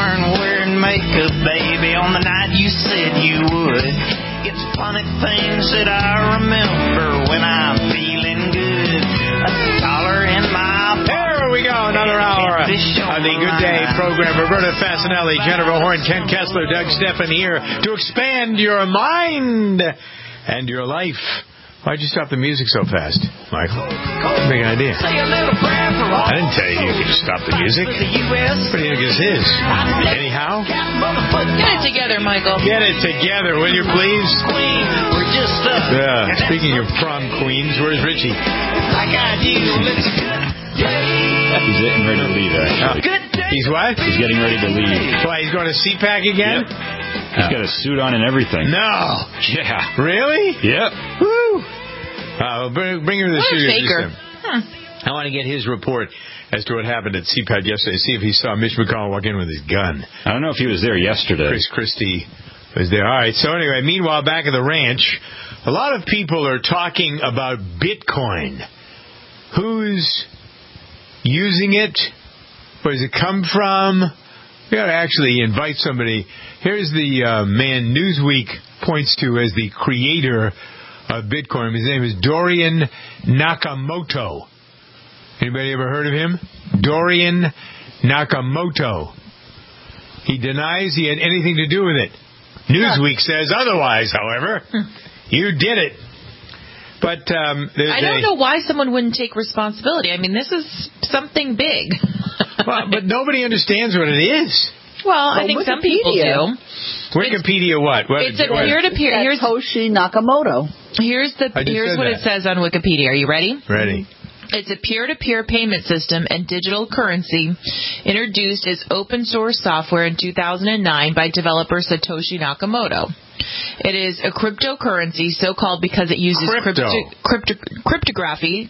weren't wearing makeup, baby, on the night you said you would. It's funny things that I remember when I'm feeling good. A dollar in my pocket. There we go, another hour of the Good Day program. Roberta Fasanelli, Jennifer Horn, Ken Kessler, Doug Stephan here to expand your mind and your life. Why'd you stop the music so fast, Michael? Big idea. I didn't tell you could stop the music. What do you think this is? Anyhow? Get it together, Michael. Get it together, will you please? Yeah. Speaking of prom queens, where's Richie? He's getting ready to leave, actually. He's what? He's getting ready to leave. Why, he's going to CPAC again? Yep. He's got a suit on and everything. No. Yeah. Really? Yep. Woo. Bring him to the studio. I want to get his report as to what happened at CPAC yesterday. See if he saw Mitch McConnell walk in with his gun. I don't know if he was there yesterday. Chris Christie was there. All right. So anyway, meanwhile, back at the ranch, a lot of people are talking about Bitcoin. Who's using it? Where does it come from? We got to actually invite somebody. Here's the man Newsweek points to as the creator of Bitcoin. His name is Dorian Nakamoto. Anybody ever heard of him? Dorian Nakamoto. He denies he had anything to do with it. Newsweek says otherwise, however. You did it. But I don't know why someone wouldn't take responsibility. I mean, this is something big. Well, but nobody understands what it is. Well, I think some people do. Wikipedia what? It's a peer-to-peer. Here's Satoshi Nakamoto. Here's what it says on Wikipedia. Are you ready? Ready. It's a peer-to-peer payment system and digital currency introduced as open-source software in 2009 by developer Satoshi Nakamoto. It is a cryptocurrency, so-called because it uses cryptography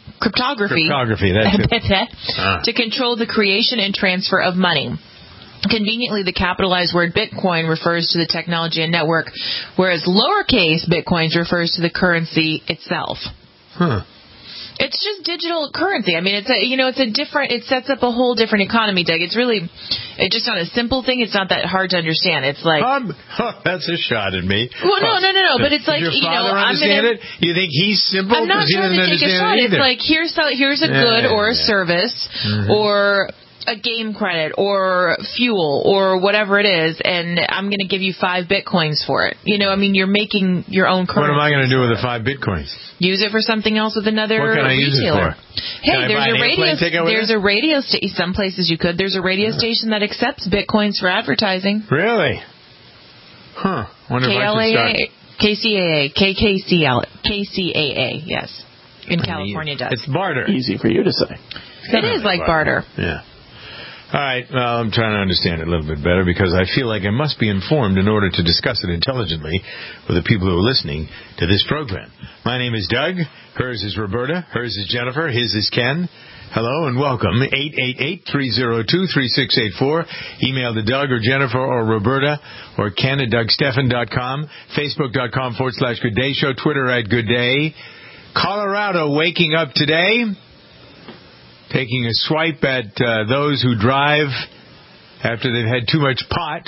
to control the creation and transfer of money. Conveniently, the capitalized word Bitcoin refers to the technology and network, whereas lowercase Bitcoins refers to the currency itself. It's just digital currency. I mean, it sets up a whole different economy, Doug. It's just not a simple thing. It's not that hard to understand. It's like... that's a shot at me. Well, no. But it's like, Does your father understand it? You think he's simple? I'm not trying to take a shot. It's like, here's a good or a service or a game credit or fuel or whatever it is, and I'm going to give you 5 Bitcoins for it. You know, I mean, you're making your own currency. What am I going to do with the 5 Bitcoins? Use it for something else with another retailer. What can I use it for? Hey, there's a radio station. Some places you could. There's a radio station that accepts Bitcoins for advertising. Really? Huh. Wonder if I should start. KCAA, yes. In California does. It's barter. Easy for you to say. It is like barter. Yeah. All right, well, I'm trying to understand it a little bit better because I feel like I must be informed in order to discuss it intelligently with the people who are listening to this program. My name is Doug. Hers is Roberta. Hers is Jennifer. His is Ken. Hello and welcome. 888-302-3684. Email to Doug or Jennifer or Roberta or Ken at DougStephan.com. Facebook.com/Good Day Show. Twitter @Good Day. Colorado waking up today. Taking a swipe at those who drive after they've had too much pot.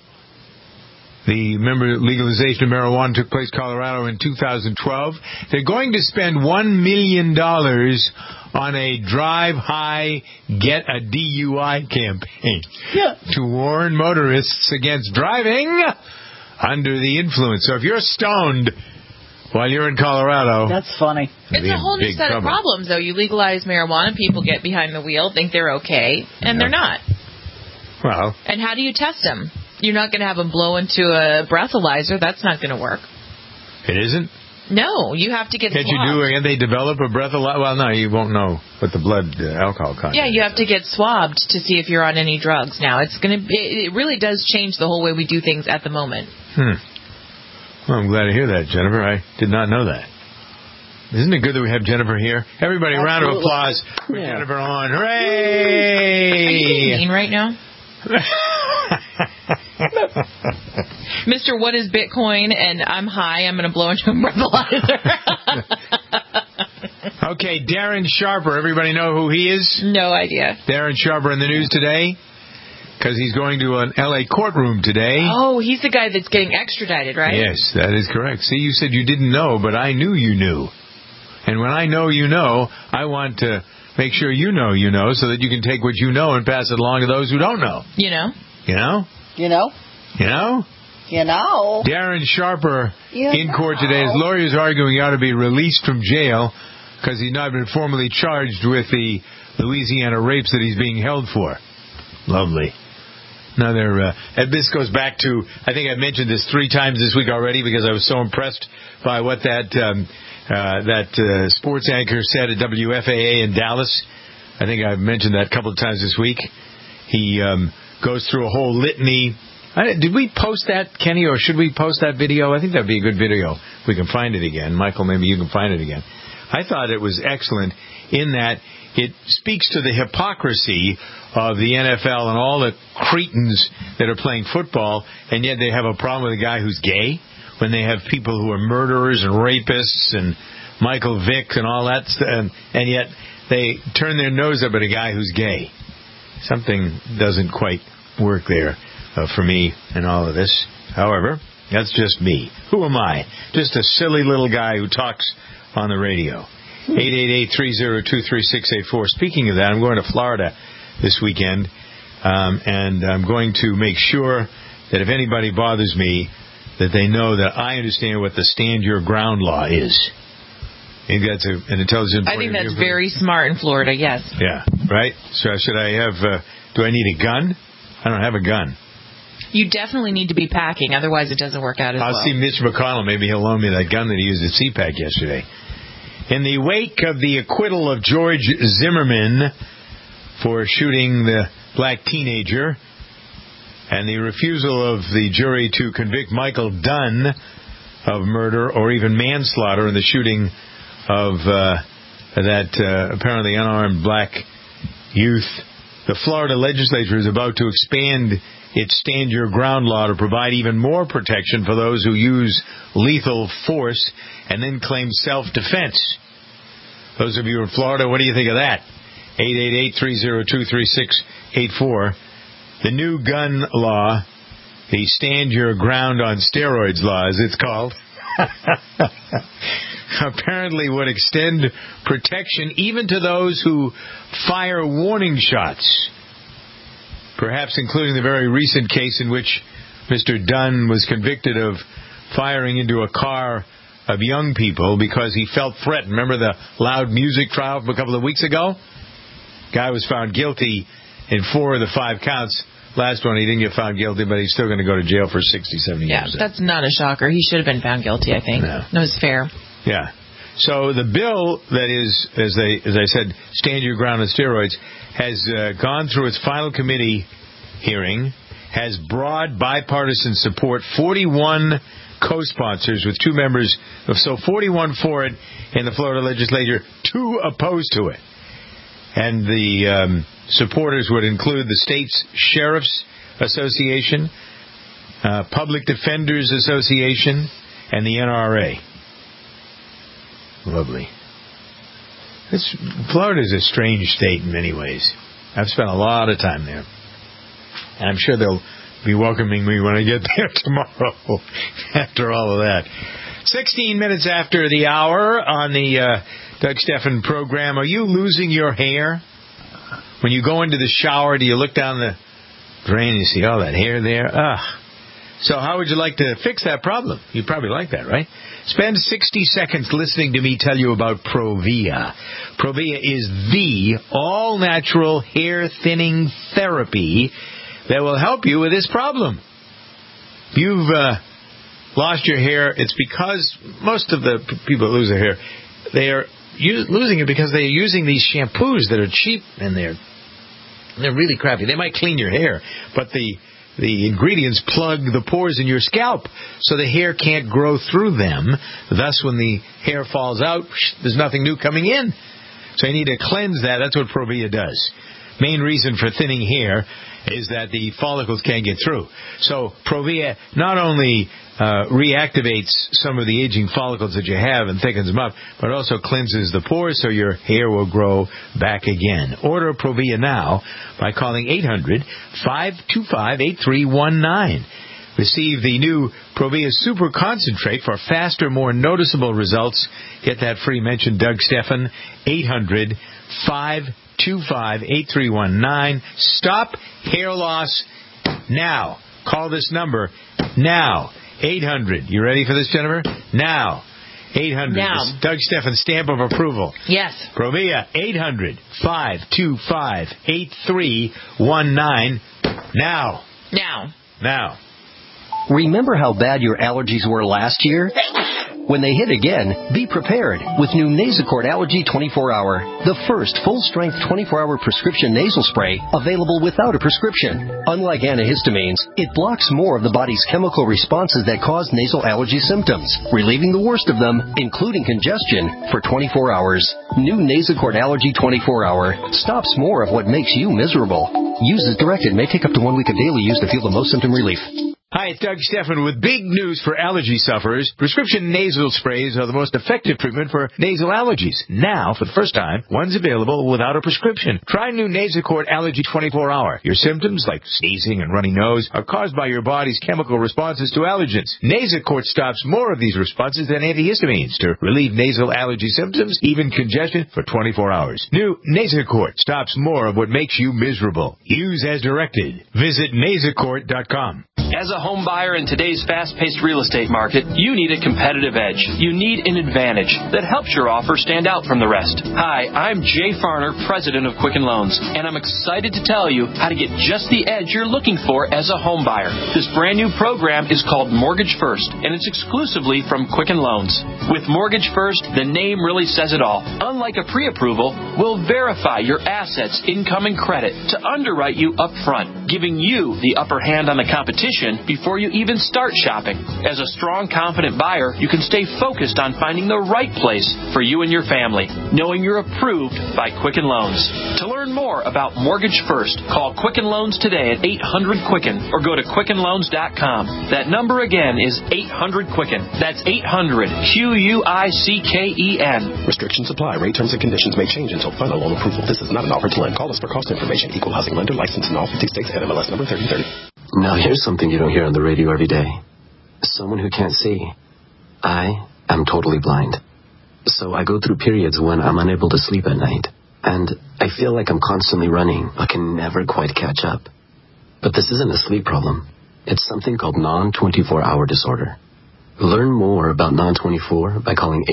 The legalization of marijuana took place in Colorado in 2012. They're going to spend $1 million on a drive high, get a DUI campaign to warn motorists against driving under the influence. So if you're stoned while you're in Colorado... That's funny. It's a whole new set of problems, though. You legalize marijuana, people get behind the wheel, think they're okay, and they're not. Well... And how do you test them? You're not going to have them blow into a breathalyzer. That's not going to work. It isn't? No, you have to get swabbed. Can't they develop a breathalyzer? Well, no, you won't know what the blood alcohol content you have to get swabbed to see if you're on any drugs now. It really does change the whole way we do things at the moment. Well, I'm glad to hear that, Jennifer. I did not know that. Isn't it good that we have Jennifer here? Everybody, a round of applause for Jennifer on. Hooray! Are you being mean right now? Mr. What is Bitcoin? And I'm high. I'm going to blow into a breathalyzer. Okay, Darren Sharper. Everybody know who he is? No idea. Darren Sharper in the news today. because he's going to an L.A. courtroom today. Oh, he's the guy that's getting extradited, right? Yes, that is correct. See, you said you didn't know, but I knew you knew. And when I know you know, I want to make sure you know, so that you can take what you know and pass it along to those who don't know. You know? You know? You know? You know? You know? Darren Sharper You in court know. today. His lawyers arguing he ought to be released from jail because he's not been formally charged with the Louisiana rapes that he's being held for. Lovely. And this goes back to, I think I've mentioned this 3 times this week already because I was so impressed by what that sports anchor said at WFAA in Dallas. I think I've mentioned that a couple of times this week. He goes through a whole litany. Did we post that, Kenny, or should we post that video? I think that would be a good video. We can find it again. Michael, maybe you can find it again. I thought it was excellent in that it speaks to the hypocrisy of the NFL and all the cretins that are playing football, and yet they have a problem with a guy who's gay, when they have people who are murderers and rapists and Michael Vick and all that stuff, and yet they turn their nose up at a guy who's gay. Something doesn't quite work there for me in all of this. However, that's just me. Who am I? Just a silly little guy who talks on the radio. 888-302-3684. Speaking of that, I'm going to Florida this weekend, and I'm going to make sure that if anybody bothers me, that they know that I understand what the stand your ground law is. I think that's an intelligent point. I think that's very smart in Florida, yes. Yeah, right? So should I have, do I need a gun? I don't have a gun. You definitely need to be packing, otherwise it doesn't work out as well. I'll see Mitch McConnell. Maybe he'll loan me that gun that he used at CPAC yesterday. In the wake of the acquittal of George Zimmerman for shooting the black teenager and the refusal of the jury to convict Michael Dunn of murder or even manslaughter in the shooting of that apparently unarmed black youth, the Florida legislature is about to expand its Stand Your Ground law to provide even more protection for those who use lethal force and then claim self-defense. Those of you in Florida, what do you think of that? 888-302-3684. The new gun law, the Stand Your Ground on Steroids law, as it's called, apparently would extend protection even to those who fire warning shots, perhaps including the very recent case in which Mr. Dunn was convicted of firing into a car of young people because he felt threatened. Remember the loud music trial from a couple of weeks ago? Guy was found guilty in 4 of the 5 counts. Last one, he didn't get found guilty, but he's still going to go to jail for 60, 70 years. Yeah, that's not a shocker. He should have been found guilty, I think. No, it's fair. Yeah. So the bill that is, as I said, Stand Your Ground on Steroids, has gone through its final committee hearing, has broad bipartisan support, 41 co-sponsors with 2 members, so 41 for it in the Florida legislature, 2 opposed to it. And the supporters would include the state's Sheriff's Association, Public Defenders Association, and the NRA. Lovely. Florida is a strange state in many ways. I've spent a lot of time there. And I'm sure they'll be welcoming me when I get there tomorrow after all of that. 16 minutes after the hour on the Doug Stephan program. Are you losing your hair? When you go into the shower, do you look down the drain and you see all that hair there? So how would you like to fix that problem? You'd probably like that, right? Spend 60 seconds listening to me tell you about Provia. Provia is the all-natural hair thinning therapy that will help you with this problem. If you've lost your hair, it's because most of the people that lose their hair, they are losing it because they're using these shampoos that are cheap and they're really crappy. They might clean your hair, but the ingredients plug the pores in your scalp so the hair can't grow through them. Thus, when the hair falls out, there's nothing new coming in. So you need to cleanse that. That's what Provia does. Main reason for thinning hair is that the follicles can't get through. So Provia not only reactivates some of the aging follicles that you have and thickens them up, but also cleanses the pores so your hair will grow back again. Order Provia now by calling 800-525-8319. Receive the new Provia Super Concentrate for faster, more noticeable results. Get that free mention, Doug Stephan, 800-525-8319. Stop hair loss now. Call this number now. 800. You ready for this, Jennifer? Now. 800. Now. Doug Stephan, stamp of approval. Yes. Provia, 800-525-8319. Now. Now. Remember how bad your allergies were last year? When they hit again, be prepared with new Nasacort Allergy 24-Hour, the first full-strength 24-hour prescription nasal spray available without a prescription. Unlike antihistamines, it blocks more of the body's chemical responses that cause nasal allergy symptoms, relieving the worst of them, including congestion, for 24 hours. New Nasacort Allergy 24-Hour stops more of what makes you miserable. Use as directed. May take up to 1 week of daily use to feel the most symptom relief. Hi, it's Doug Stephan with big news for allergy sufferers. Prescription nasal sprays are the most effective treatment for nasal allergies. Now, for the first time, one's available without a prescription. Try new Nasacort Allergy 24-Hour. Your symptoms, like sneezing and runny nose, are caused by your body's chemical responses to allergens. Nasacort stops more of these responses than antihistamines to relieve nasal allergy symptoms, even congestion, for 24 hours. New Nasacort stops more of what makes you miserable. Use as directed. Visit Nasacort.com. As a home buyer in today's fast-paced real estate market, you need a competitive edge. You need an advantage that helps your offer stand out from the rest. Hi, I'm Jay Farner, president of Quicken Loans, and I'm excited to tell you how to get just the edge you're looking for as a home buyer. This brand new program is called Mortgage First, and it's exclusively from Quicken Loans. With Mortgage First, the name really says it all. Unlike a pre-approval, we'll verify your assets, income, and credit to underwrite you up front, giving you the upper hand on the competition before you even start shopping. As a strong, confident buyer, you can stay focused on finding the right place for you and your family, knowing you're approved by Quicken Loans. To learn more about Mortgage First, call Quicken Loans today at 800-QUICKEN or go to QuickenLoans.com. That number again is 800-QUICKEN. That's 800-QUICKEN. Restrictions apply. Rate terms and conditions may change until final loan approval. This is not an offer to lend. Call us for cost information. Equal housing lender licensed in all 50 states and MLS number 3030. Now here's something you don't hear on the radio every day. Someone who can't see. I am totally blind. So I go through periods when I'm unable to sleep at night. And I feel like I'm constantly running, but can never quite catch up. But this isn't a sleep problem. It's something called non-24-hour disorder. Learn more about non-24 by calling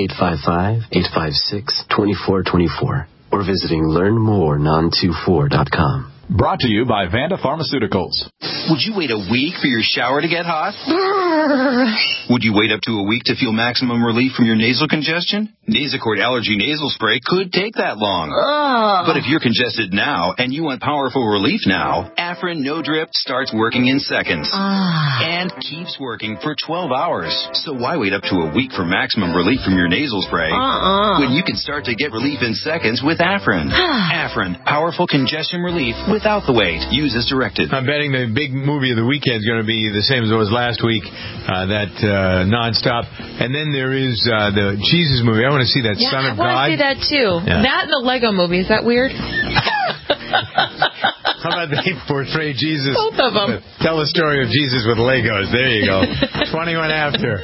855-856-2424 or visiting learnmorenon24.com. Brought to you by Vanda Pharmaceuticals. Would you wait a week for your shower to get hot? Would you wait up to a week to feel maximum relief from your nasal congestion? Nasacort Allergy Nasal Spray could take that long. But if you're congested now and you want powerful relief now, Afrin No Drip starts working in seconds and keeps working for 12 hours. So why wait up to a week for maximum relief from your nasal spray when you can start to get relief in seconds with Afrin? Afrin, powerful congestion relief without the wait. Use as directed. I'm betting the big movie of the weekend is going to be the same as it was last week, that nonstop. And then there is the Jesus movie. I want to see that Son of God. I want to see that too. Yeah. That and the Lego movie. Is that weird? How about they portray Jesus? Both of them. Tell the story of Jesus with Legos. There you go. 21 after.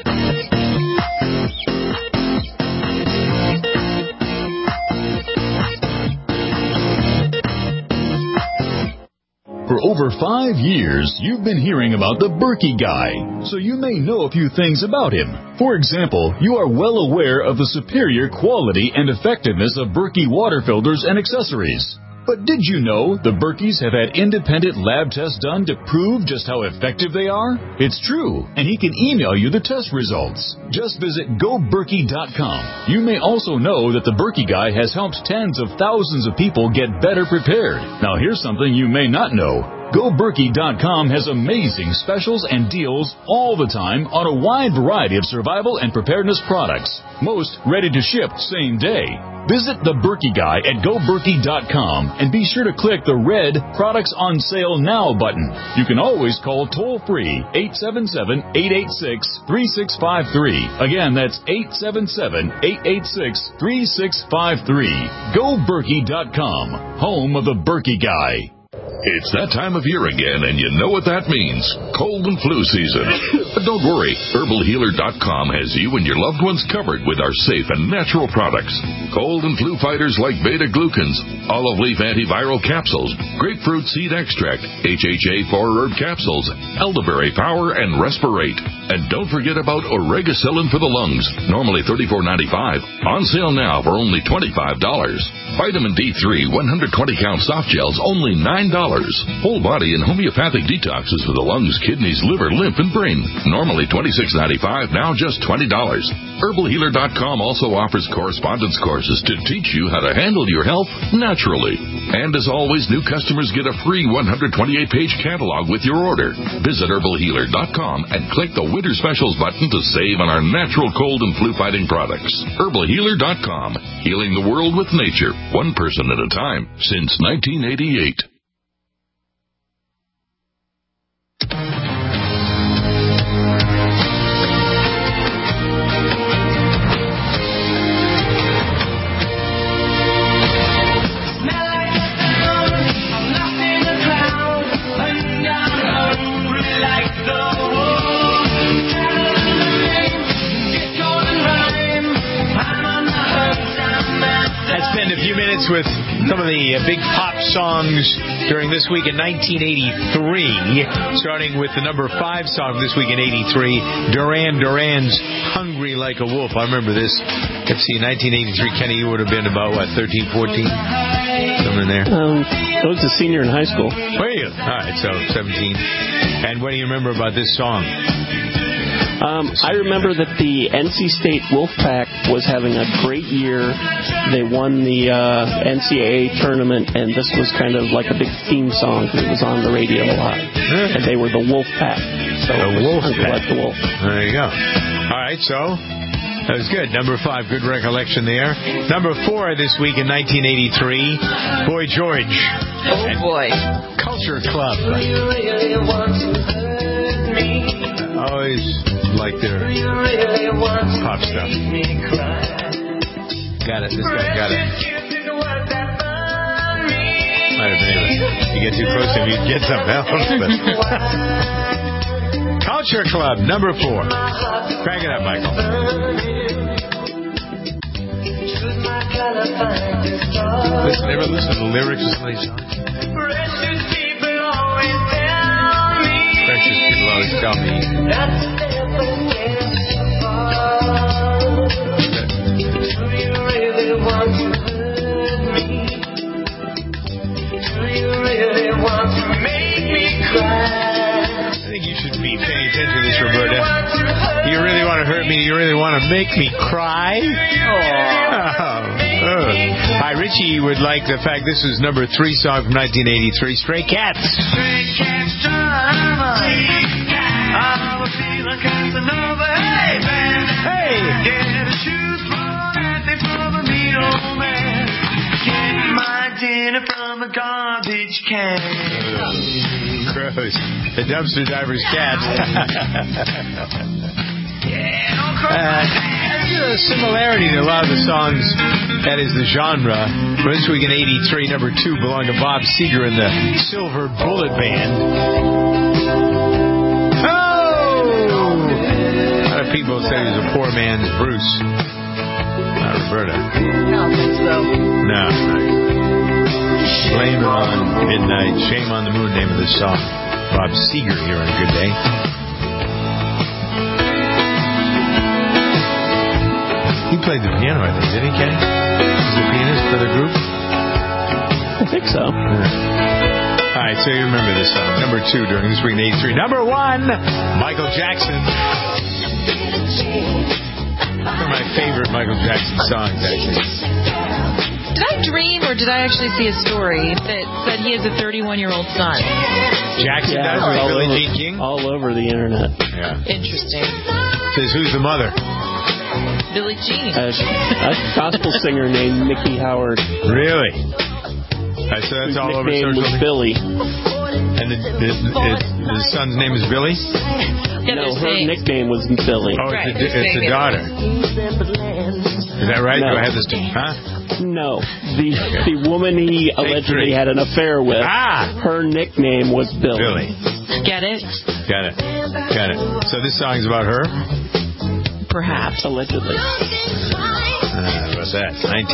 For over 5 years, you've been hearing about the Berkey Guy, so you may know a few things about him. For example, you are well aware of the superior quality and effectiveness of Berkey water filters and accessories. But did you know the Berkeys have had independent lab tests done to prove just how effective they are? It's true, and he can email you the test results. Just visit GoBerkey.com. You may also know that the Berkey Guy has helped tens of thousands of people get better prepared. Now here's something you may not know. GoBerkey.com has amazing specials and deals all the time on a wide variety of survival and preparedness products. Most ready to ship same day. Visit the Berkey Guy at GoBerkey.com and be sure to click the red Products on Sale Now button. You can always call toll-free 877-886-3653. Again, that's 877-886-3653. GoBerkey.com, home of the Berkey Guy. It's that time of year again, and you know what that means. Cold and flu season. But don't worry. HerbalHealer.com has you and your loved ones covered with our safe and natural products. Cold and flu fighters like beta-glucans, olive leaf antiviral capsules, grapefruit seed extract, HHA 4-herb capsules, elderberry power, and Respirate. And don't forget about Oregacillin for the lungs, normally $34.95. On sale now for only $25. Vitamin D3 120-count soft gels, only $9. Whole body and homeopathic detoxes for the lungs, kidneys, liver, lymph, and brain. Normally $26.95, now just $20. HerbalHealer.com also offers correspondence courses to teach you how to handle your health naturally. And as always, new customers get a free 128-page catalog with your order. Visit HerbalHealer.com and click the Winter Specials button to save on our natural cold and flu-fighting products. HerbalHealer.com, healing the world with nature, one person at a time, since 1988. With some of the big pop songs during this week in 1983, starting with the number 5 song this week in 83, Duran Duran's Hungry Like a Wolf. I remember this. Let's see, 1983, Kenny, you would have been about, what, 13, 14? Somewhere in there. I was a senior in high school. Were you? All right, so 17. And what do you remember about this song? I remember that the NC State Wolfpack was having a great year. They won the NCAA tournament, and this was kind of like a big theme song because it was on the radio a lot. And they were the Wolfpack. So the Wolfpack. Like the wolf. There you go. All right, so that was good. Number 5, good recollection there. Number 4 this week in 1983, Boy George. Oh, boy. Culture Club. Always like their pop stuff. Got it. This guy got it. Might have been able. You get too close to him, you'd get something else. But. Culture Club, number 4. Crank it up, Michael. Ever listen to the lyrics of some of these songs? Precious people always tell me. I think you should be paying attention to this, Roberta. Do you really want to hurt me? Do you really want to make me cry? Hi, Richie would like the fact this is number 3 song from 1983, Stray Cats. Stray Cats drama. I'm a feeling Casanova. Hey, man. Hey. Get a shoe thrown at me from a mean old man. Get my dinner from a garbage can. Gross. The dumpster diver's cat. There's a similarity to a lot of the songs, that is the genre. For this week in 83, number 2 belonged to Bob Seger and the Silver Bullet Band. Oh! A lot of people say he's a poor man's Bruce. Not Roberta. I don't think so. No. Blame it on Midnight. Shame on the Moon, name of this song. Bob Seger here on Good Day. He played the piano, I think, didn't he, Kenny? Was the pianist for the group? I think so. Yeah. All right, so you remember this song. Number 2 during this week in 83. Number 1, Michael Jackson. One of my favorite Michael Jackson songs, actually. Did I dream or did I actually see a story that said he has a 31-year-old son? Jackson does with Billie Jean King? All over the internet. Yeah. Interesting. Says, who's the mother? Billie Jean. A gospel singer named Nikki Howard. Really? So that's all over social media. Billy. And the son's name is Billy? No, her nickname was Billy. Oh, right, it's a daughter. Is that right? No. Do I have this? Huh? No. The woman he allegedly had an affair with, her nickname was Billy. Get it? Got it. So this song's about her? Perhaps. Allegedly. What's that?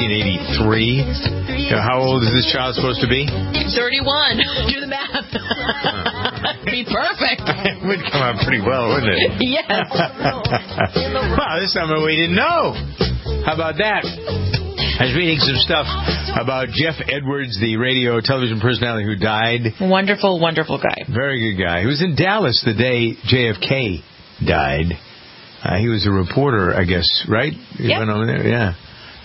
1983. How old is this child supposed to be? 31. Do the math. Be perfect. It would come out pretty well, wouldn't it? Yes. Wow, this time we didn't know. How about that? I was reading some stuff about Jeff Edwards, the radio television personality who died. Wonderful, wonderful guy. Very good guy. He was in Dallas the day JFK died. He was a reporter, I guess, right? He went over there, yeah.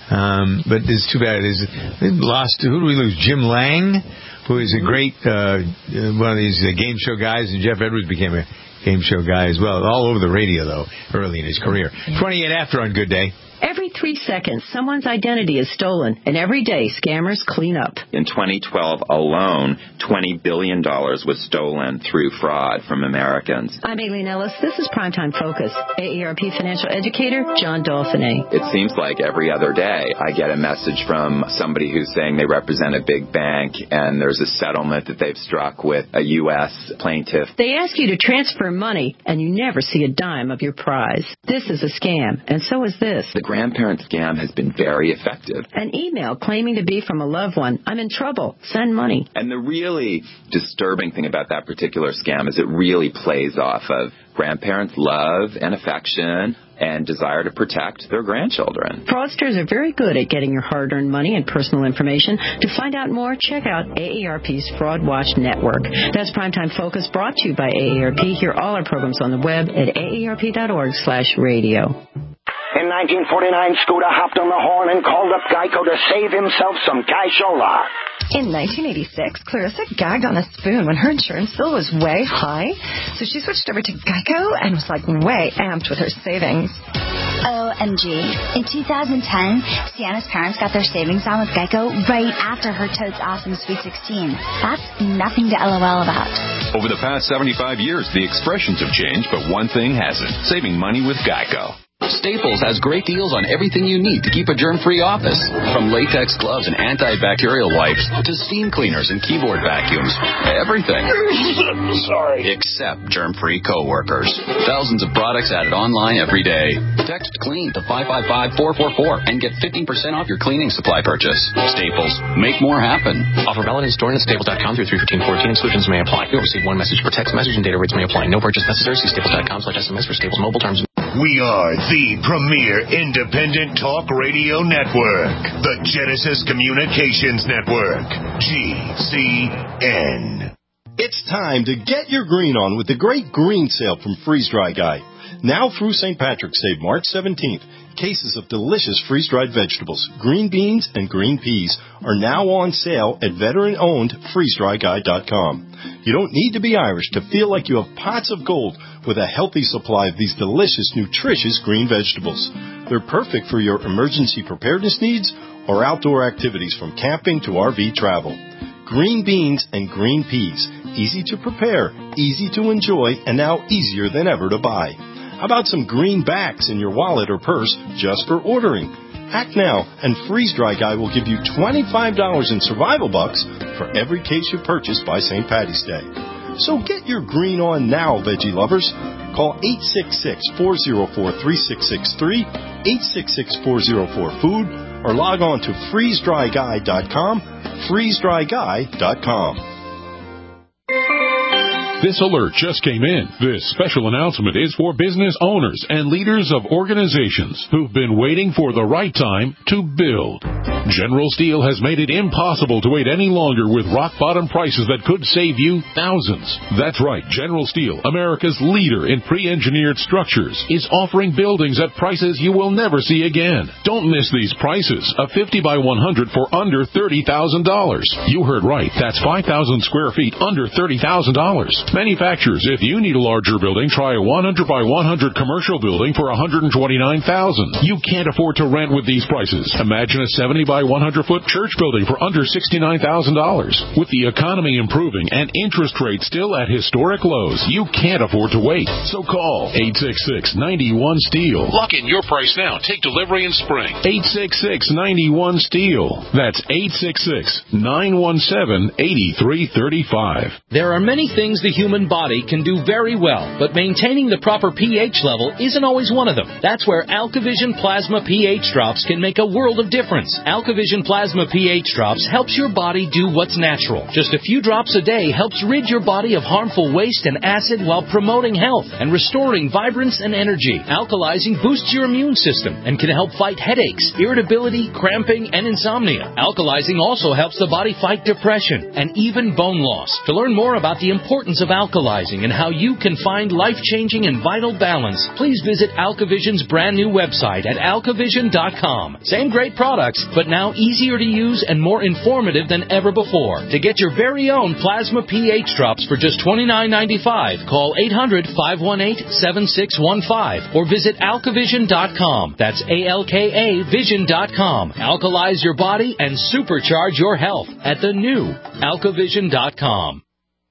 But it's too bad. They lost. Who do we lose? Jim Lang, who is a great one of these game show guys, and Jeff Edwards became a game show guy as well. All over the radio, though, early in his career. 28 after on Good Day. Every 3 seconds, someone's identity is stolen, and every day, scammers clean up. In 2012 alone, $20 billion was stolen through fraud from Americans. I'm Aileen Ellis. This is Primetime Focus. AARP financial educator John Dolphin. It seems like every other day I get a message from somebody who's saying they represent a big bank, and there's a settlement that they've struck with a U.S. plaintiff. They ask you to transfer money, and you never see a dime of your prize. This is a scam, and so is this. The grandparent scam has been very effective. An email claiming to be from a loved one. I'm in trouble. Send money. And the really disturbing thing about that particular scam is it really plays off of grandparents' love and affection and desire to protect their grandchildren. Fraudsters are very good at getting your hard-earned money and personal information. To find out more, check out AARP's Fraud Watch Network. That's Primetime Focus, brought to you by AARP. Hear all our programs on the web at aarp.org/radio. In 1949, Scooter hopped on the horn and called up Geico to save himself some cashola. In 1986, Clarissa gagged on a spoon when her insurance bill was way high, so she switched over to Geico and was like way amped with her savings. OMG. In 2010, Sienna's parents got their savings on with Geico right after her Totes Awesome Sweet 16. That's nothing to LOL about. Over the past 75 years, the expressions have changed, but one thing hasn't: saving money with Geico. Staples has great deals on everything you need to keep a germ-free office. From latex gloves and antibacterial wipes to steam cleaners and keyboard vacuums. Everything. Sorry. Except germ-free coworkers. Thousands of products added online every day. Text CLEAN to 555-444 and get 15% off your cleaning supply purchase. Staples. Make more happen. Offer valid in store and at staples.com through 3/15/14. Exclusions may apply. You'll receive one message per text message and data rates may apply. No purchase necessary. See staples.com/SMS for Staples mobile terms. We are the premier independent talk radio network, the Genesis Communications Network, GCN. It's time to get your green on with the great green sale from Freeze Dry Guy. Now through St. Patrick's Day, March 17th, cases of delicious freeze-dried vegetables, green beans, and green peas are now on sale at veteran-owned freezedryguy.com. You don't need to be Irish to feel like you have pots of gold with a healthy supply of these delicious, nutritious green vegetables. They're perfect for your emergency preparedness needs or outdoor activities from camping to RV travel. Green beans and green peas. Easy to prepare, easy to enjoy, and now easier than ever to buy. How about some greenbacks in your wallet or purse just for ordering? Act now, and Freeze Dry Guy will give you $25 in survival bucks for every case you purchase by St. Patty's Day. So get your green on now, veggie lovers. Call 866-404-3663, 866-404-FOOD, or log on to freezedryguy.com, freezedryguy.com. This alert just came in. This special announcement is for business owners and leaders of organizations who've been waiting for the right time to build. General Steel has made it impossible to wait any longer with rock-bottom prices that could save you thousands. That's right. General Steel, America's leader in pre-engineered structures, is offering buildings at prices you will never see again. Don't miss these prices. A 50 by 100 for under $30,000. You heard right. That's 5,000 square feet under $30,000. Manufacturers, if you need a larger building, try a 100 by 100 commercial building for $129,000. You can't afford to rent with these prices. Imagine a 70 by 100 foot church building for under $69,000. With the economy improving and interest rates still at historic lows, you can't afford to wait. So call 866-91-STEEL. Lock in your price now. Take delivery in spring. 866-91-STEEL. That's 866-917-8335. There are many things the human body can do very well, but maintaining the proper pH level isn't always one of them. That's where AlkaVision Plasma pH Drops can make a world of difference. AlkaVision Plasma pH Drops helps your body do what's natural. Just a few drops a day helps rid your body of harmful waste and acid while promoting health and restoring vibrance and energy. Alkalizing boosts your immune system and can help fight headaches, irritability, cramping, and insomnia. Alkalizing also helps the body fight depression and even bone loss. To learn more about the importance of alkalizing and how you can find life-changing and vital balance, please visit AlkaVision's brand new website at alkavision.com. Same great products, but now easier to use and more informative than ever before. To get your very own Plasma pH Drops for just $29.95, call 800-518-7615 or visit alkavision.com. That's ALKA Vision.com. Alkalize your body and supercharge your health at the new alkavision.com.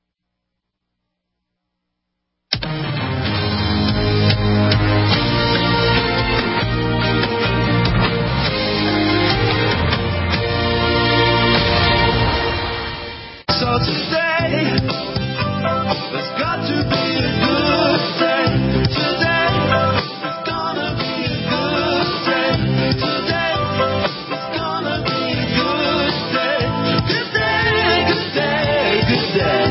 So today, there's got to be a good day. Today, it's gonna be a good day. Today, it's gonna be a good day. Good day, good day, good day.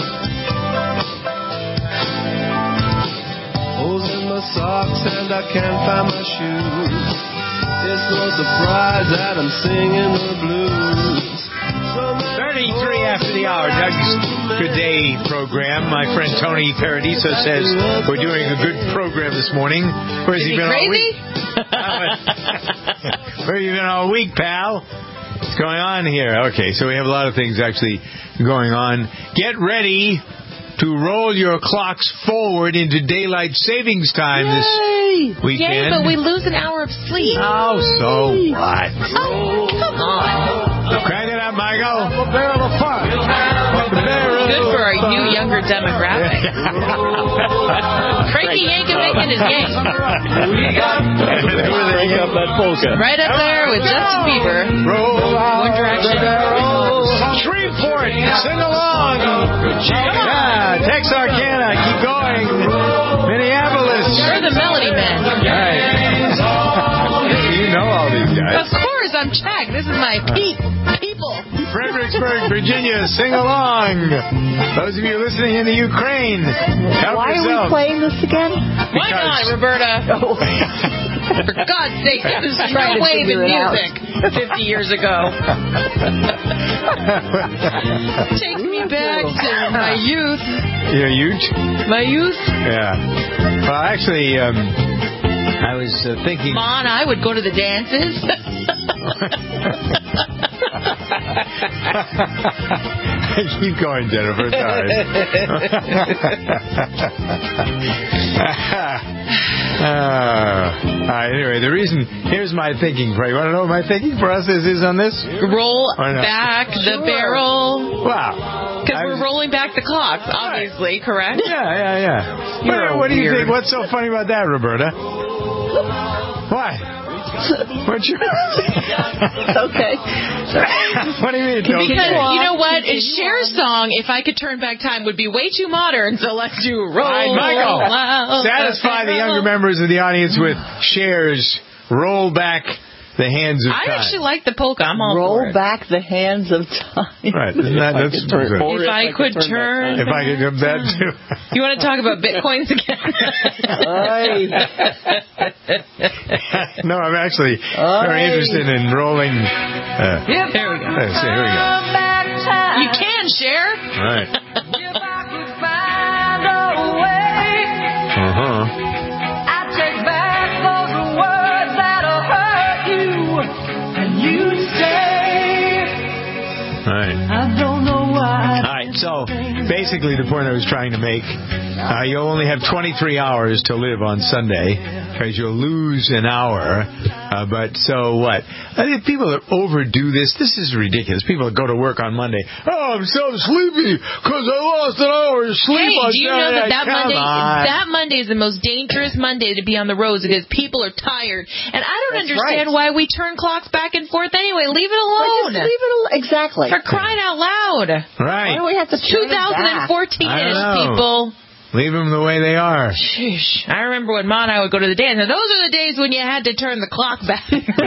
Holes in my socks and I can't find my shoes. It's no surprise that I'm singing the blues. 33 after the hour, Doug's Good Day program. My friend Tony Paradiso says we're doing a good program this morning. Where has he been all week? Where have you been all week, pal? What's going on here? Okay, so we have a lot of things actually going on. Get ready to roll your clocks forward into daylight savings time this weekend. Yay, but we lose an hour of sleep. Oh, so what? Oh, come on. Crank it up, Michael. Good for our new younger demographic. Frankie Yankin making his game. Right up there with Justin Bieber. One Direction. Shreveport, sing along. Yeah, Texarkana, keep going. Minneapolis. You're the Melody Man. Right. You know all these guys. Of course, I'm Czech. This is my people. Fredericksburg, Virginia, sing along. Those of you listening in the Ukraine, help Why yourself. are we playing this again? Why not, Roberta? Oh. For God's sake, this is Trying to wave in figure it out. music 50 years ago. Take me back to my youth. Your youth? My youth? Yeah. Well, actually, I was thinking... Come on, I would go to the dances. Keep going, Jennifer. It's all right. Anyway, the reason... Here's my thinking for you. Want to know what my thinking for us is on this? Roll back the barrel. Wow. Because we're rolling back the clocks, obviously, correct? Yeah. What do you think? What's so funny about that, Roberta? Why? What's your... Okay. What do you mean? Because you know what? Cher's song, If I Could Turn Back Time, would be way too modern, so let's do roll. Michael, satisfy the younger members of the audience with Cher's Roll Back the hands of I time. actually like the polka. I'm all for Roll it. back the hands of time. Right. That's If I could turn. If I could come that too. You want to talk about bitcoins again? No, I'm actually very interested in rolling. There we go. Here we go. You can share. Right. Right. I don't know why. All right, so basically the point I was trying to make, you'll only have 23 hours to live on Sunday because you'll lose an hour. But so what? I think people that overdo this is ridiculous. People that go to work on Monday, oh, I'm so sleepy because I lost an hour of sleep on do you know Saturday. that Monday is the most dangerous Monday to be on the roads because people are tired. And I don't understand why we turn clocks back and forth anyway. Leave it alone. Just leave it alone. Exactly. For crying out loud. Right. Why do we have to turn it back? 2014-ish, people. Leave them the way they are. Sheesh. I remember when Ma and I would go to the dance, and those are the days when you had to turn the clock back.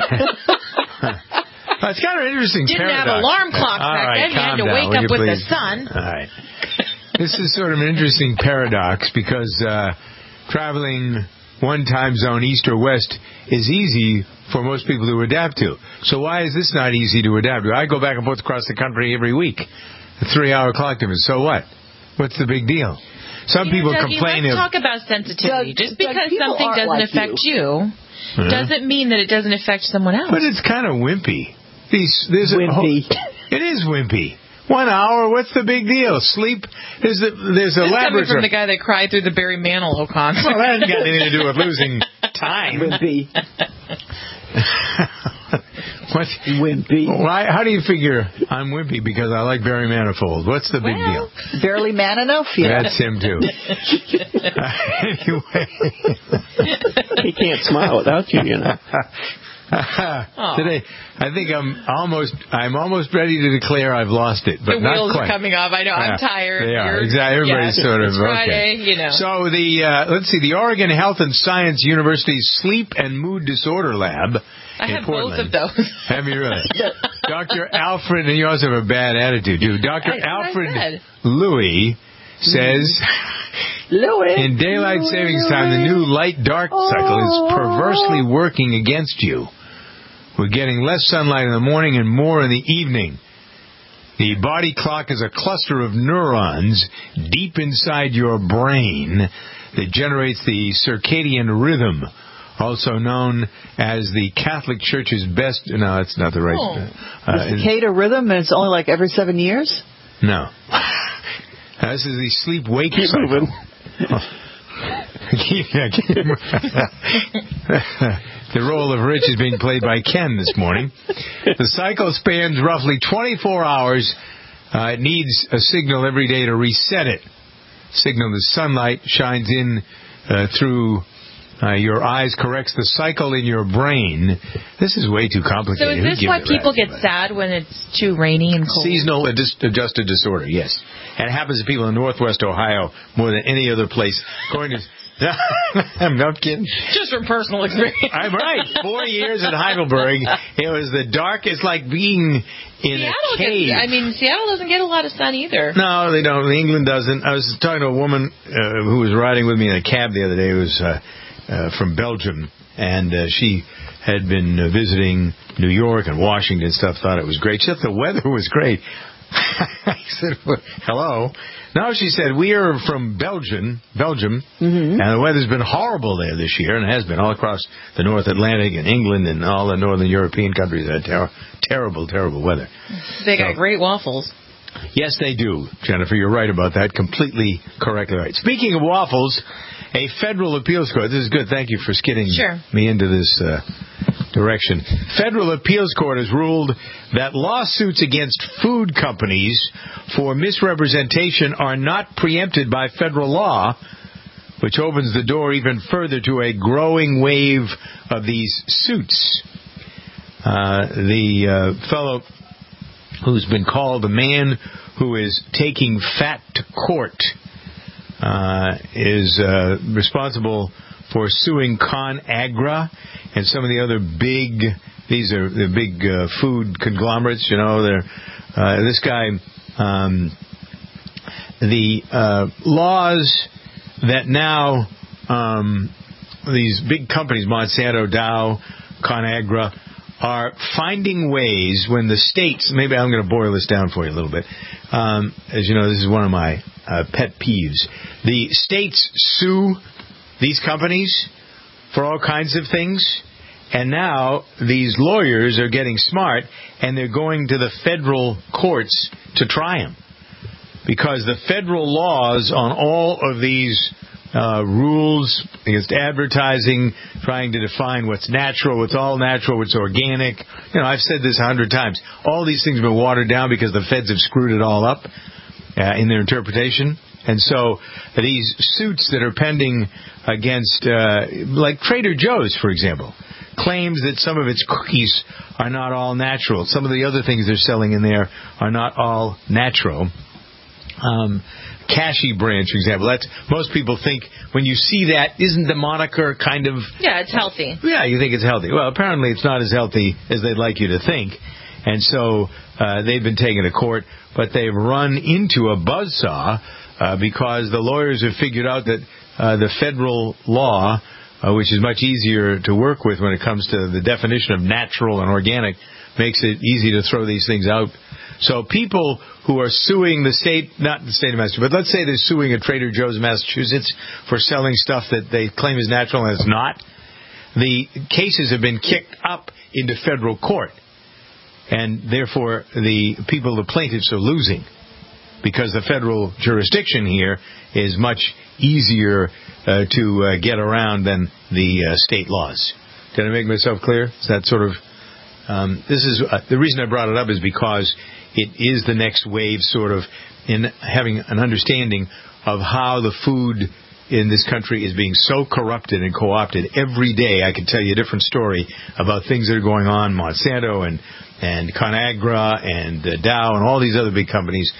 It's kind of interesting. Didn't paradox. have alarm clocks back then. You had to wake up with the sun. All right. This is sort of an interesting paradox because traveling one time zone, east or west, is easy for most people to adapt to. So why is this not easy to adapt to? I go back and forth across the country every week. A 3-hour clock difference. So what? What's the big deal? Some people complain let's of... talk about sensitivity. Just because people something aren't doesn't like affect you doesn't mean that it doesn't affect someone else. But it's kind of wimpy. Wimpy. It is wimpy. 1 hour, what's the big deal? Sleep, there's a This laboratory. coming from the guy that cried through the Barry Manilow concert. Well, that hasn't got anything to do with losing time. Wimpy. What? Wimpy. Why? How do you figure I'm wimpy because I like Barry Manifold? What's the big deal? Barely man enough, yeah. That's him too. Anyway, he can't smile without you, you know. Today, I think I'm almost ready to declare I've lost it, but the not wheels quite. are coming off. I know. I'm tired. They are exactly. Everybody's sort of it's Friday, okay. you know. So let's see, the Oregon Health and Science University's Sleep and Mood Disorder Lab. I have Portland. both of those. Have you really? Dr. Alfred, and you also have a bad attitude, too. Dr. Alfred Louis says, in daylight savings time, the new light-dark cycle is perversely working against you. We're getting less sunlight in the morning and more in the evening. The body clock is a cluster of neurons deep inside your brain that generates the circadian rhythm, also known as the Catholic Church's best... No, that's not the right... The cicada rhythm, and it's only like every 7 years? No. This is the sleep-wake cycle. The role of Rich is being played by Ken this morning. The cycle spans roughly 24 hours. It needs a signal every day to reset it. Signal the sunlight shines in through your eyes, corrects the cycle in your brain. This is way too complicated. So is this why people get sad when it's too rainy and cold? Seasonal adjusted disorder, yes. And it happens to people in Northwest Ohio more than any other place. According to... I'm not kidding. Just from personal experience. I'm right. 4 years in Heidelberg, it was the darkest, like being in a cave. Seattle doesn't get a lot of sun either. No, they don't. England doesn't. I was talking to a woman who was riding with me in a cab the other day. It was from Belgium, and she had been visiting New York and Washington and stuff, thought it was great. She thought the weather was great. I said, well, hello. No, she said, we are from Belgium, and the weather's been horrible there this year, and it has been all across the North Atlantic and England and all the northern European countries had terrible, terrible weather. They got great waffles. Yes, they do, Jennifer. You're right about that. Completely correctly right. Speaking of waffles, a federal appeals court. This is good. Thank you for skidding me into this direction. Federal appeals court has ruled that lawsuits against food companies for misrepresentation are not preempted by federal law, which opens the door even further to a growing wave of these suits. The fellow who's been called the man who is taking fat to court is responsible for suing ConAgra and some of the other big these are the big food conglomerates. They're this guy. The laws that now these big companies, Monsanto, Dow, ConAgra, are finding ways when the states, maybe I'm going to boil this down for you a little bit. As you know, this is one of my pet peeves. The states sue these companies for all kinds of things, and now these lawyers are getting smart, and they're going to the federal courts to try them. Because the federal laws on all of these rules against advertising, trying to define what's natural, what's all natural, what's organic. I've said this 100 times. All these things have been watered down because the feds have screwed it all up in their interpretation. And so these suits that are pending against, like Trader Joe's, for example, claims that some of its cookies are not all natural. Some of the other things they're selling in there are not all natural. Cashy Branch, for example. Most people think when you see that, isn't the moniker kind of... Yeah, it's healthy. Yeah, you think it's healthy. Well, apparently it's not as healthy as they'd like you to think. And so they've been taken to court, but they've run into a buzzsaw because the lawyers have figured out that the federal law, which is much easier to work with when it comes to the definition of natural and organic, makes it easy to throw these things out. So people who are suing the state, not the state of Massachusetts, but let's say they're suing a Trader Joe's Massachusetts for selling stuff that they claim is natural and it's not, the cases have been kicked up into federal court. And therefore, the plaintiffs are losing because the federal jurisdiction here is much easier to get around than the state laws. Did I make myself clear? Is that sort of... this is the reason I brought it up is because it is the next wave, sort of, in having an understanding of how the food in this country is being so corrupted and co-opted. Every day I can tell you a different story about things that are going on. Monsanto and ConAgra and Dow and all these other big companies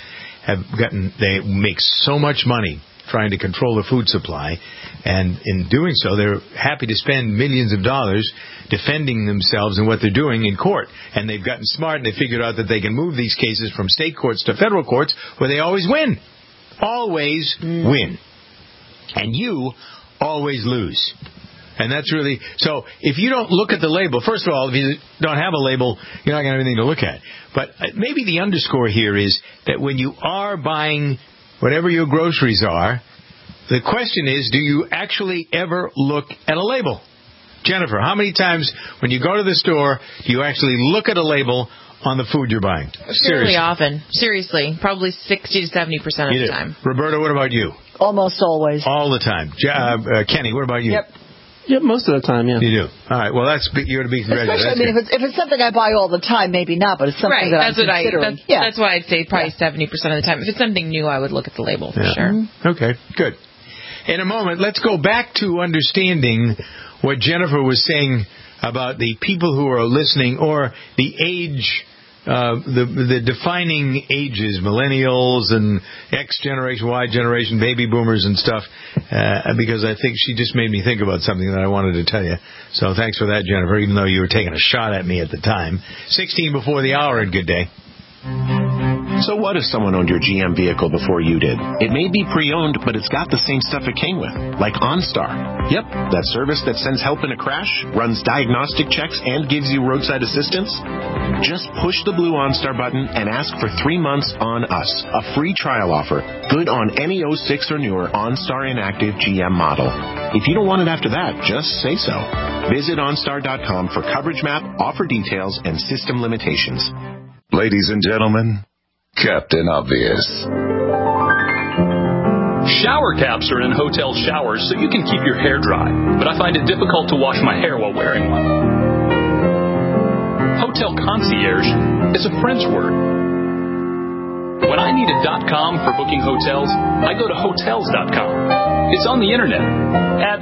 they make so much money trying to control the food supply, and in doing so, they're happy to spend millions of dollars defending themselves and what they're doing in court. And they've gotten smart, and they figured out that they can move these cases from state courts to federal courts, where they always win. Always win. And you always lose. And that's really... So, if you don't look at the label, first of all, if you don't have a label, you're not going to have anything to look at. But maybe the underscore here is that when you are buying whatever your groceries are, the question is, do you actually ever look at a label? Jennifer, how many times when you go to the store do you actually look at a label on the food you're buying? Fairly often. Seriously. Probably 60 to 70% of the time. Roberta, what about you? Almost always. All the time. Kenny, what about you? Yep, most of the time, yeah. You do. All right. Well, you're to be congratulated. Especially, if it's something I buy all the time, maybe not, but it's something that I'm considering. That's why I'd say probably 70% of the time. If it's something new, I would look at the label for sure. Okay, good. In a moment, let's go back to understanding what Jennifer was saying about the people who are listening, or the age, the defining ages, millennials and X generation, Y generation, baby boomers and stuff, because I think she just made me think about something that I wanted to tell you. So thanks for that, Jennifer, even though you were taking a shot at me at the time. 16 before the hour, and good day. So what if someone owned your GM vehicle before you did? It may be pre-owned, but it's got the same stuff it came with, like OnStar. Yep, that service that sends help in a crash, runs diagnostic checks, and gives you roadside assistance. Just push the blue OnStar button and ask for 3 months on us, a free trial offer, good on any 06 or newer OnStar inactive GM model. If you don't want it after that, just say so. Visit OnStar.com for coverage map, offer details, and system limitations. Ladies and gentlemen, Captain Obvious. Shower caps are in hotel showers so you can keep your hair dry, but I find it difficult to wash my hair while wearing one. Hotel concierge is a French word. When I need a .com for booking hotels, I go to Hotels.com. It's on the internet at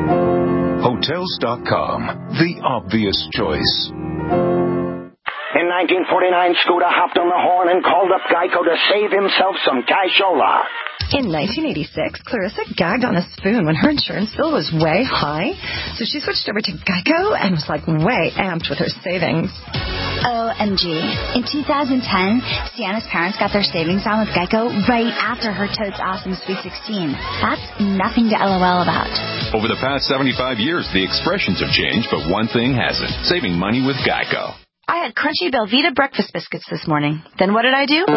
Hotels.com. Hotels.com, the obvious choice. In 1949 Scooter hopped on the horn and called up Geico to save himself some cashola. In 1986, Clarissa gagged on a spoon when her insurance bill was way high. So she switched over to Geico and was like way amped with her savings. OMG. In 2010, Sienna's parents got their savings on with Geico right after her Totes Awesome Sweet 16. That's nothing to LOL about. Over the past 75 years, the expressions have changed, but one thing hasn't. Saving money with Geico. I had crunchy Belvita breakfast biscuits this morning. Then what did I do?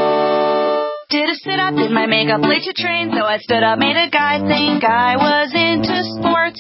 Did a sit-up, did my makeup late to train, so I stood up, made a guy think I was into sports.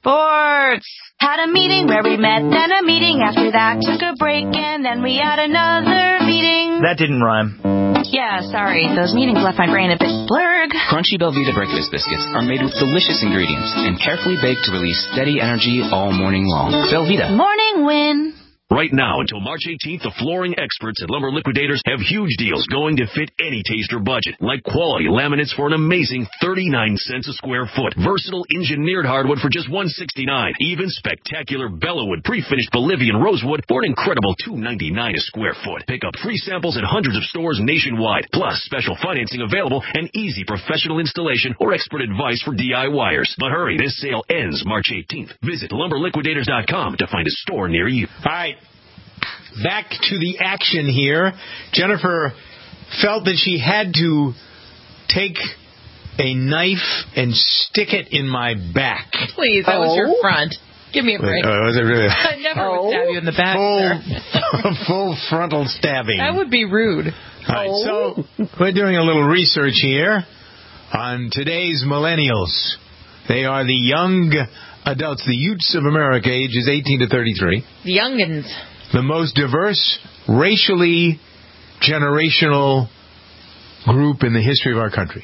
Had a meeting where we met, then a meeting after that, took a break, and then we had another meeting. That didn't rhyme. Yeah, sorry, those meetings left my brain a bit blurred. Crunchy Belvita breakfast biscuits are made with delicious ingredients and carefully baked to release steady energy all morning long. Belvita. Morning win. Right now, until March 18th, the flooring experts at Lumber Liquidators have huge deals going to fit any taste or budget, like quality laminates for an amazing 39 cents a square foot, versatile engineered hardwood for just $169, even spectacular Bellawood pre-finished Bolivian rosewood for an incredible $2.99 a square foot. Pick up free samples at hundreds of stores nationwide, plus special financing available and easy professional installation or expert advice for DIYers. But hurry, this sale ends March 18th. Visit lumberliquidators.com to find a store near you. All right. Back to the action here. Jennifer felt that she had to take a knife and stick it in my back. Please, that was your front. Give me a break. Was it really? I never would stab you in the back, sir. Full frontal stabbing. That would be rude. All right, so we're doing a little research here on today's millennials. They are the young adults, the youths of America, ages 18 to 33. The youngins. The most diverse, racially, generational group in the history of our country.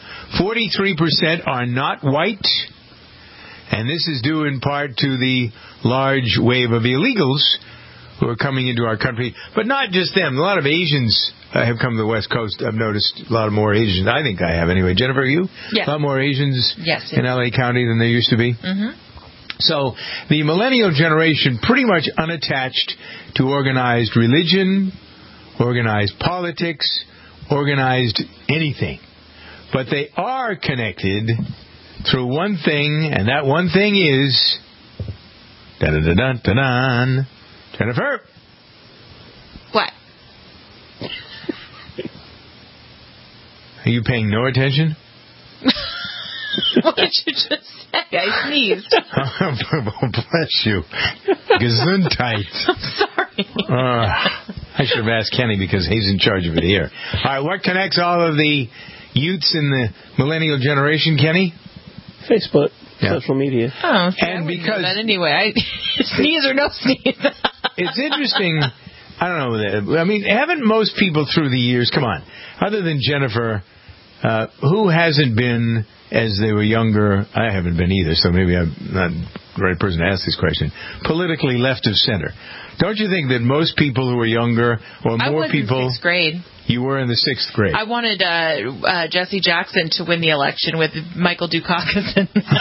43% are not white, and this is due in part to the large wave of illegals who are coming into our country. But not just them. A lot of Asians have come to the West Coast. I've noticed a lot of more Asians. I think I have anyway. Jennifer, you? Yeah. A lot more Asians in L.A. County than there used to be? Mm-hmm. So the millennial generation pretty much unattached to organized religion, organized politics, organized anything. But they are connected through one thing, and that one thing is... Da-da-da-da-da-da. Jennifer? What? Are you paying no attention? What did you just say? I sneezed. Bless you. Gesundheit. I'm sorry. I should have asked Kenny because he's in charge of it here. All right, what connects all of the youths in the millennial generation, Kenny? Facebook, social media. Oh, see, and I because know that anyway, sneeze or no sneeze. It's interesting. I don't know. I mean, haven't most people through the years, come on, other than Jennifer, who hasn't been, as they were younger, I haven't been either, so maybe I'm not the right person to ask this question, politically left of center. Don't you think that most people who were younger, or more people... I was in 6th grade. You were in the 6th grade. I wanted Jesse Jackson to win the election with Michael Dukakis.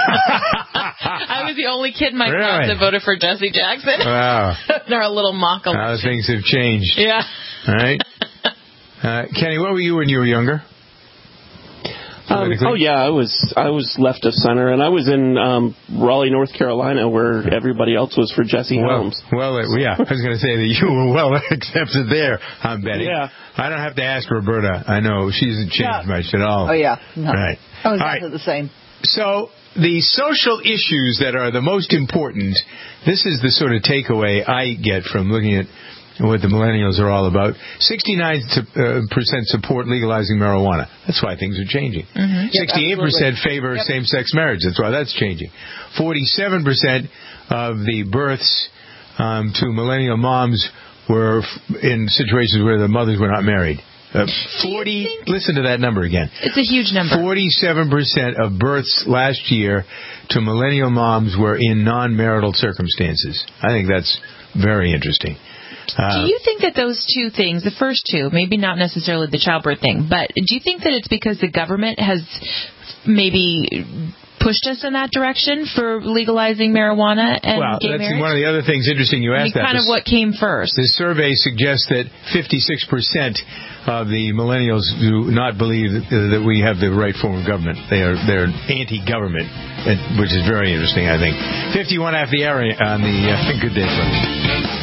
I was the only kid in my class that voted for Jesse Jackson. Wow. They're a little mock election. How things have changed. Yeah. All right. Kenny, what were you when you were younger? I was left of center, and I was in Raleigh, North Carolina, where everybody else was for Jesse Helms. Well, yeah, I was going to say that you were well accepted there, I'm betting. Yeah. I don't have to ask Roberta. I know she hasn't changed much at all. Oh, yeah. No. Right. I was exactly the same. So the social issues that are the most important, this is the sort of takeaway I get from looking at what the millennials are all about. 69% support legalizing marijuana. That's why things are changing. Mm-hmm. 68% favor same-sex marriage. That's why that's changing. 47% of the births to millennial moms were in situations where the mothers were not married. 40. Listen to that number again. It's a huge number. 47% of births last year to millennial moms were in non-marital circumstances. I think that's very interesting. Do you think that those two things, the first two, maybe not necessarily the childbirth thing, but do you think that it's because the government has maybe pushed us in that direction for legalizing marijuana and gay marriage? One of the other things interesting you asked. Kind of what came first. The survey suggests that 56% of the millennials do not believe that we have the right form of government. They're anti-government, which is very interesting, I think. 51 after the hour on the Good Day Club.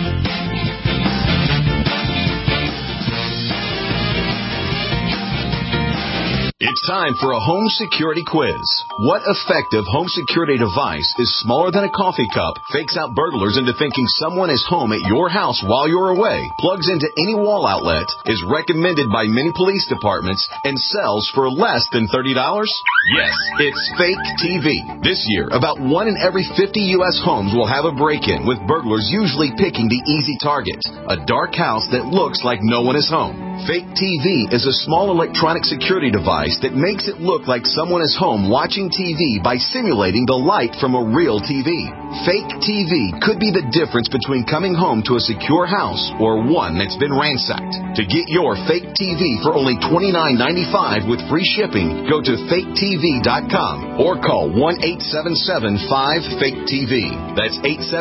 It's time for a home security quiz. What effective home security device is smaller than a coffee cup, fakes out burglars into thinking someone is home at your house while you're away, plugs into any wall outlet, is recommended by many police departments, and sells for less than $30? Yes, it's Fake TV. This year, about 1 in every 50 U.S. homes will have a break-in, with burglars usually picking the easy target, a dark house that looks like no one is home. Fake TV is a small electronic security device that makes it look like someone is home watching TV by simulating the light from a real TV. Fake TV could be the difference between coming home to a secure house or one that's been ransacked. To get your Fake TV for only $29.95 with free shipping, go to faketv.com or call 1-877-5-FAKE-TV. That's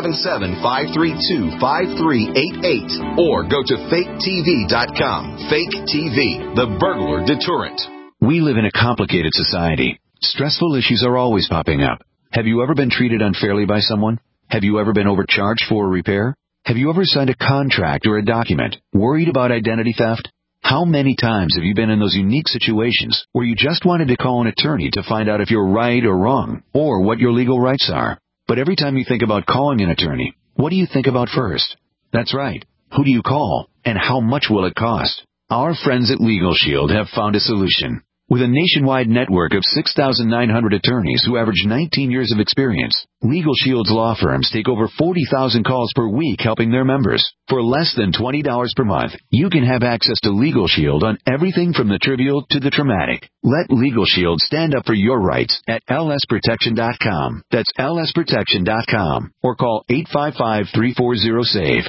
877-532-5388 or go to faketv.com. Fake TV, the burglar deterrent. We live in a complicated society. Stressful issues are always popping up. Have you ever been treated unfairly by someone? Have you ever been overcharged for a repair? Have you ever signed a contract or a document? Worried about identity theft? How many times have you been in those unique situations where you just wanted to call an attorney to find out if you're right or wrong, or what your legal rights are? But every time you think about calling an attorney, what do you think about first? That's right. Who do you call, and how much will it cost? Our friends at Legal Shield have found a solution. With a nationwide network of 6,900 attorneys who average 19 years of experience, Legal Shield's law firms take over 40,000 calls per week helping their members. For less than $20 per month, you can have access to Legal Shield on everything from the trivial to the traumatic. Let Legal Shield stand up for your rights at lsprotection.com. That's lsprotection.com. Or call 855-340-SAVE,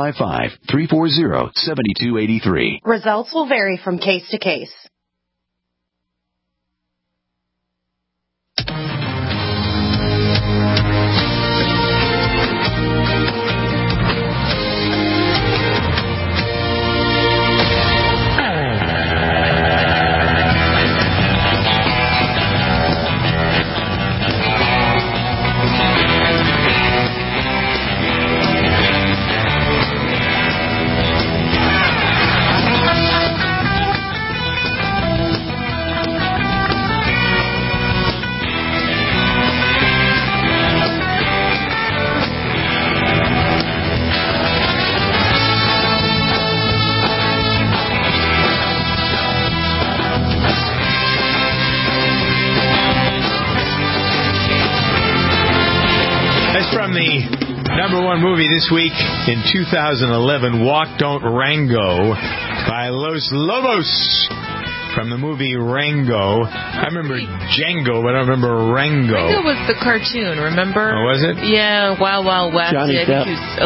855-340-7283. Results will vary from case to case. From the number one movie this week in 2011, Walk Don't Rango by Los Lobos. From the movie Rango. I remember Django, but I don't remember Rango. Rango was the cartoon, remember? Oh, was it? Yeah, Wild Wild West. Johnny Depp.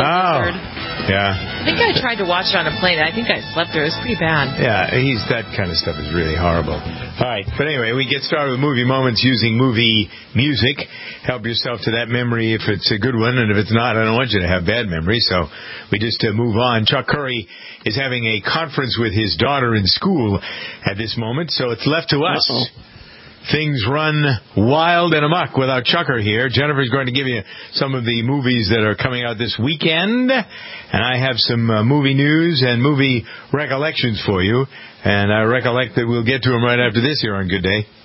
Yeah. I think I tried to watch it on a plane. I think I slept through. It was pretty bad. Yeah, that kind of stuff is really horrible. All right, but anyway, we get started with movie moments using movie music. Help yourself to that memory if it's a good one, and if it's not, I don't want you to have bad memories, so we just move on. Chuck Curry is having a conference with his daughter in school at this moment, so it's left to us. Things run wild and amok without Chucker here. Jennifer's going to give you some of the movies that are coming out this weekend, and I have some movie news and movie recollections for you, and I recollect that we'll get to them right after this here on Good Day.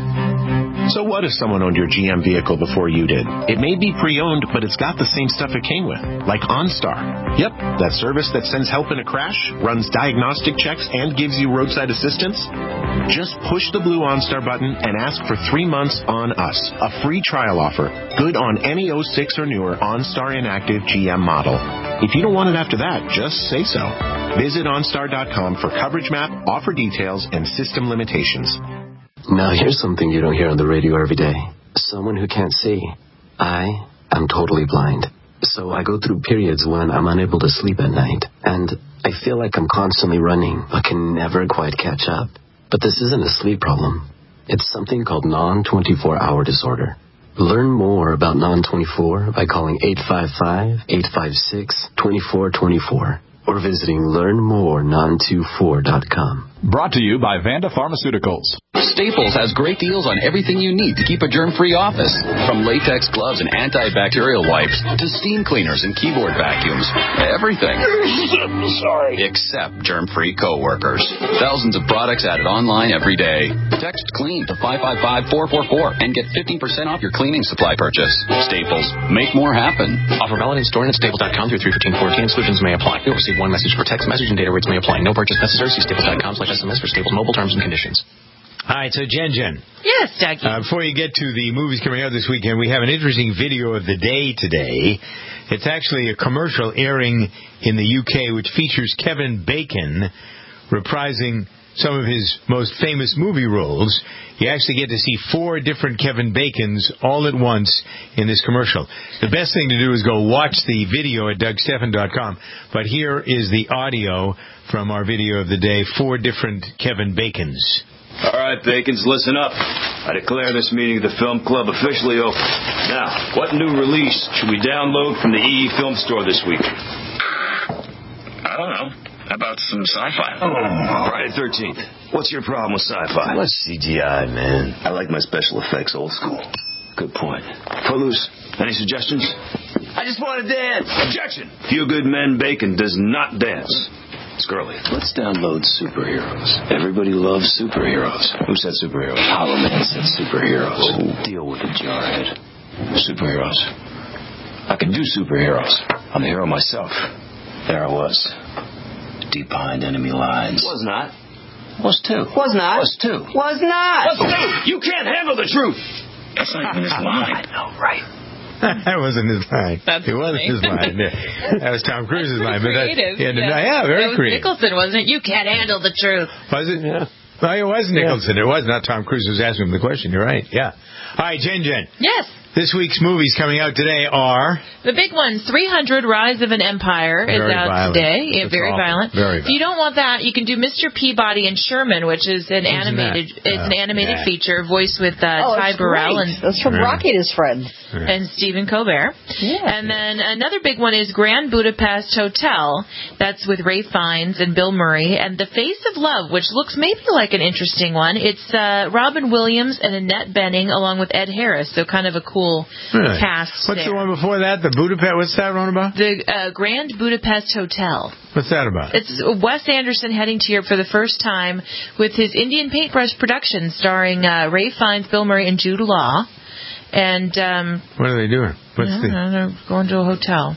So what if someone owned your GM vehicle before you did? It may be pre-owned, but it's got the same stuff it came with, like OnStar. Yep, that service that sends help in a crash, runs diagnostic checks, and gives you roadside assistance. Just push the blue OnStar button and ask for 3 months on us, a free trial offer, good on any 06 or newer OnStar inactive GM model. If you don't want it after that, just say so. Visit OnStar.com for coverage map, offer details, and system limitations. Now here's something you don't hear on the radio every day. Someone who can't see. I am totally blind. So I go through periods when I'm unable to sleep at night. And I feel like I'm constantly running, but can never quite catch up. But this isn't a sleep problem. It's something called non-24-hour disorder. Learn more about non-24 by calling 855-856-2424 or visiting learnmore924.com. Brought to you by Vanda Pharmaceuticals. Staples has great deals on everything you need to keep a germ-free office. From latex gloves and antibacterial wipes to steam cleaners and keyboard vacuums. Everything. Sorry. Except germ-free coworkers. Thousands of products added online every day. Text CLEAN to 555-444 and get 15% off your cleaning supply purchase. Staples. Make more happen. Offer valid in store and at staples.com through 3/15/14. Exclusions may apply. You'll receive one message per text message and data rates may apply. No purchase necessary. See staples.com/SMS for Staples mobile terms and conditions. All right, so Jen. Yes, Dougie. Before you get to the movies coming out this weekend, we have an interesting video of the day today. It's actually a commercial airing in the UK which features Kevin Bacon reprising some of his most famous movie roles. You actually get to see 4 different Kevin Bacons all at once in this commercial. The best thing to do is go watch the video at DougStephan.com. But here is the audio from our video of the day, 4 different Kevin Bacons. All right, Bacons, listen up. I declare this meeting of the Film Club officially open. Now, what new release should we download from the EE Film Store this week? I don't know. How about some sci-fi? Friday the 13th. What's your problem with sci-fi? Less CGI, man. I like my special effects old school. Good point. Footloose, any suggestions? I just want to dance. Objection! Few Good Men Bacon does not dance. Scully. Let's download superheroes. Everybody loves superheroes. Who said superheroes? Hollow Man said superheroes. Oh. Deal with it, Jarhead. Superheroes. I can do superheroes. I'm the hero myself. There I was. Deep behind enemy lines. Was not. Was too. Was not. Was too. Was not. Was too. You can't handle the truth. That's not even his line. I know, right? That wasn't his line. It wasn't his line. That was Tom Cruise's line. But creative. Very That was creative. Nicholson, wasn't it? You can't handle the truth. Was it? Yeah. No, it was Nicholson. It was not Tom Cruise who was asking him the question. You're right. Yeah. All right, Jen. Yes. This week's movies coming out today are... The big one, 300 Rise of an Empire is out violent. today. Yeah, very awful. violent. Very If you don't want that, you can do Mr. Peabody and Sherman, which is an animated feature voiced with Ty Burrell and that's from Rocky and his friends and Stephen Colbert. Yeah. And then another big one is Grand Budapest Hotel. That's with Ray Fiennes and Bill Murray. And The Face of Love, which looks maybe like an interesting one. It's Robin Williams and Annette Bening along with Ed Harris. So kind of a cool cast. What's the one before that? The Budapest. What's that one about? The Grand Budapest Hotel. What's that about? It's Wes Anderson heading to Europe for the first time with his Indian Paintbrush production starring Ray Fiennes, Bill Murray, and Jude Law. And what are they doing? They're going to a hotel.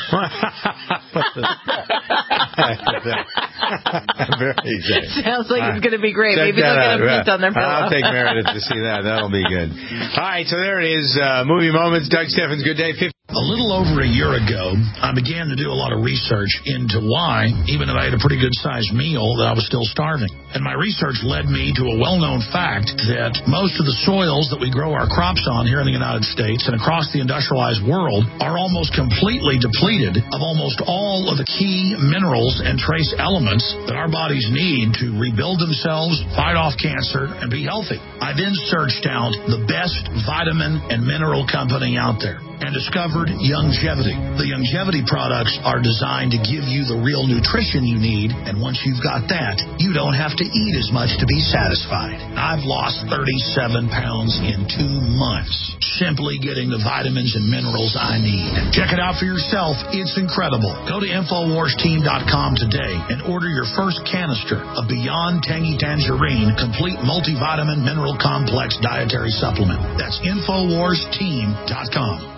Sounds like it's going to be great. Maybe they'll get a mint on their pillow. I'll take Meredith to see that. That'll be good. All right, so there it is. Movie Moments. Doug Stephan's Good Day. A little over a year ago, I began to do a lot of research into why, even if I had a pretty good-sized meal, that I was still starving. And my research led me to a well-known fact that most of the soils that we grow our crops on here in the United States and across the industrialized world are almost completely depleted of almost all of the key minerals and trace elements that our bodies need to rebuild themselves, fight off cancer, and be healthy. I then searched out the best vitamin and mineral company out there and discovered Youngevity. The Youngevity products are designed to give you the real nutrition you need, and once you've got that, you don't have to eat as much to be satisfied. I've lost 37 pounds in 2 months, simply getting the vitamins and minerals I need. Check it out for yourself. It's incredible. Go to InfoWarsTeam.com today and order your first canister of Beyond Tangy Tangerine Complete Multivitamin Mineral Complex Dietary Supplement. That's InfoWarsTeam.com.